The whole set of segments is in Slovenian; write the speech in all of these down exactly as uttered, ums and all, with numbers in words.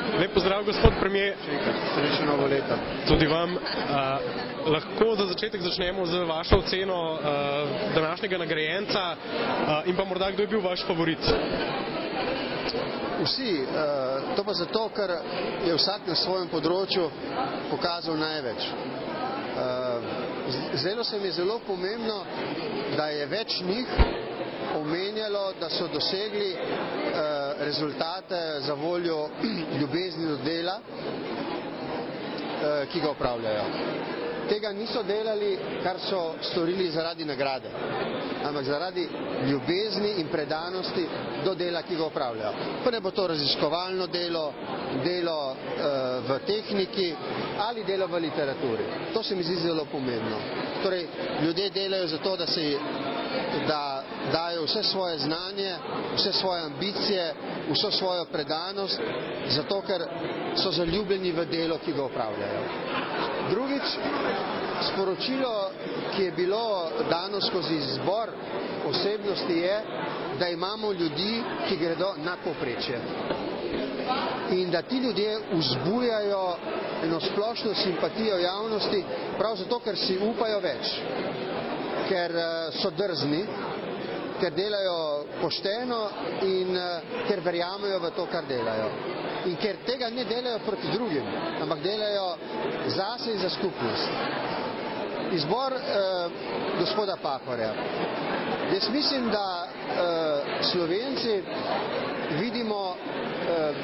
Lep pozdrav, gospod premier. Srečno novo leto. Tudi vam. Uh, lahko za začetek začnemo z vašo oceno uh, današnjega nagrajenca uh, in pa morda, kdo je bil vaš favorit? Vsi. Uh, to pa zato, ker je vsak na svojem področju pokazal največ. Uh, zdelo se mi je zelo pomembno, da je več njih omenjalo, da so dosegli uh, rezultate za voljo ljubezni do dela, uh, ki ga opravljajo. Tega niso delali, kar so storili zaradi nagrade, ampak zaradi ljubezni in predanosti do dela, ki ga opravljajo. Pa ne bo to raziskovalno delo, delo uh, v tehniki ali delo v literaturi. To se mi zdi zelo pomembno. Torej, ljudje delajo zato, da se da dajo vse svoje znanje, vse svoje ambicije, vso svojo predanost, zato ker so zaljubljeni v delo, ki ga opravljajo. Drugič, sporočilo, ki je bilo dano skozi izbor osebnosti, je, da imamo ljudi, ki gredo nad povprečje. In da ti ljudje vzbujajo eno splošno simpatijo javnosti, prav zato, ker si upajo več, ker so drzni, ker delajo pošteno in ker verjamejo v to, kar delajo. In ker tega ne delajo proti drugim, ampak delajo zase in za skupnost. Izbor eh, gospoda Pahorja. Jaz mislim, da eh, Slovenci vidimo eh,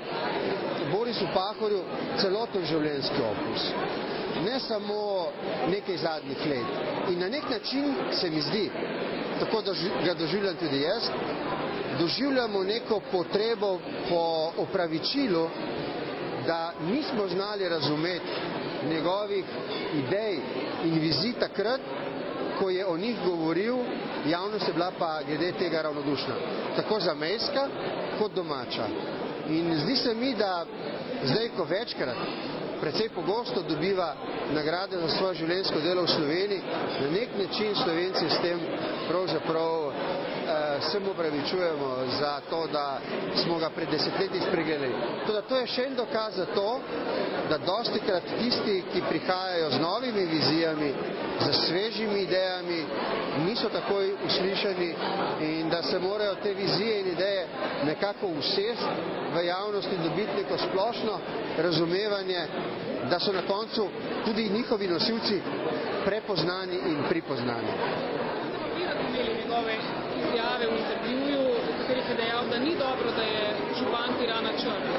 v Borisu Pahorju celoten življenjski opus. Ne samo nekaj zadnjih let. In na nek način se mi zdi, tako da ga doživljam tudi jaz, doživljamo neko potrebo po opravičilu, da nismo znali razumeti njegovih idej in vizij takrat, ko je o njih govoril, javnost je bila pa glede tega ravnodušna. Tako zamejska kot domača. In zdi se mi, da zdaj, ko večkrat, precej pogosto dobiva nagrade za svoje življenjsko delo v Sloveniji, na nek način Slovenci s tem pravzaprav eh, se mu opravičujemo za to, da smo ga pred desetletji spregledali. Toda to je še en dokaz za to, da dostikrat tisti, ki prihajajo z novimi vizijami, z svežimi idejami, niso takoj uslišani in da se morajo te vizije in ideje nekako usesti v javnosti in dobiti neko splošno razumevanje, da so na koncu tudi njihovi nosilci prepoznani in pripoznani. Vi razumeli njegove izjave v intervjuju, v katerih je dejal, da ni dobro, da je župan Pirana črn?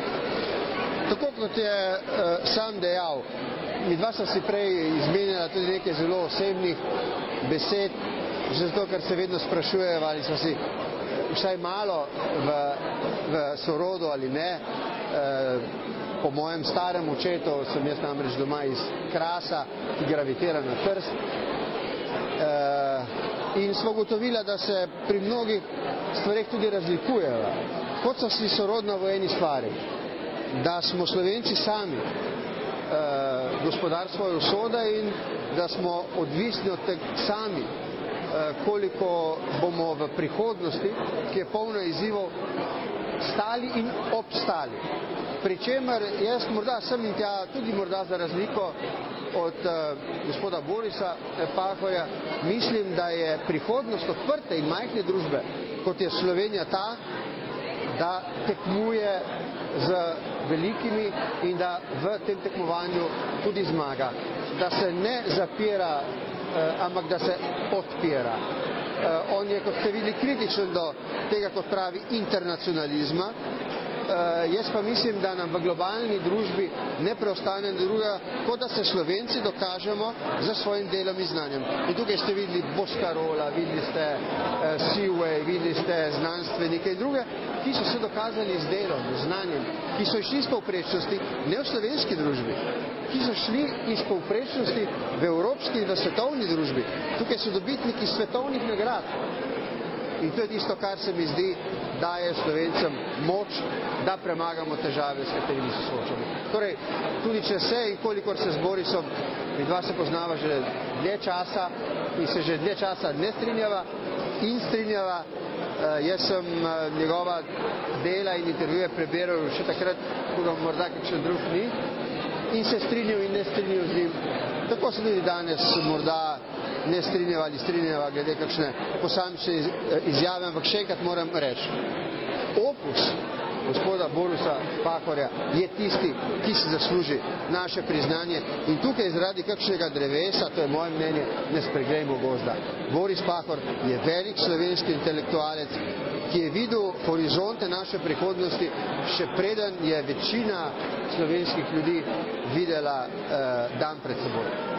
Tako kot je uh, sam dejal, midva sta si prej izmenjala tudi nekaj zelo osebnih besed, zato ker se vedno sprašujejo, ali so si vsaj malo v, v sorodu ali ne. Uh, Po mojem starem očetu, sem jaz namreč doma iz Krasa, ki gravitira na Trst. E, in smo ugotovila, da se pri mnogih stvareh tudi razlikujejo. Kot so si sorodna v eni stvari, da smo Slovenci sami e, gospodar svoje usode in da smo odvisni od tega sami, e, koliko bomo v prihodnosti, ki je polna izzivov, stali in obstali. Pričemer jaz morda sem in tja, tudi morda za razliko od uh, gospoda Borisa Pahorja, mislim, da je prihodnost odprte in majhne družbe, kot je Slovenija, ta, da tekmuje z velikimi in da v tem tekmovanju tudi zmaga. Da se ne zapira, uh, ampak da se odpira. Uh, on je, kot ste videli, kritičen do tega, kot pravi, internacionalizma. Uh, jaz pa mislim, da nam v globalni družbi ne preostane druga, kot da se Slovenci dokažemo za svojim delom in znanjem. In tukaj ste videli Boscarola, videli ste uh, Seaway, videli ste znanstvenike in druge, ki so se dokazali z delom, z znanjem, ki so išli iz povprečnosti, ne v slovenski družbi, ki so šli iz povprečnosti v evropski in v svetovni družbi. Tukaj so dobitniki svetovnih nagrad. In to je tisto, kar se mi zdi, daje Slovencem moč, da premagamo težave, s katerimi se soočamo. Torej, tudi če se in kolikor se z Borisom, midva se poznava že dlje časa in se že dlje časa ne strinjava in strinjava, Jaz sem njegova dela in intervjuje prebiral še takrat, ko ga morda kakšen drug ni, in se strinjal in ne strinjal z njim. Tako se tudi danes morda ne strinjava ali strinjava glede kakšne posamične izjave, ampak še enkrat moram reči, opus gospoda Borisa Pahorja je tisti, ki si zasluži naše priznanje in tukaj zaradi kakšnega drevesa, to je moje mnenje, ne spreglejmo gozda. Boris Pahor je velik slovenski intelektualec, ki je videl horizonte naše prihodnosti, še preden je večina slovenskih ljudi videla eh, dan pred seboj.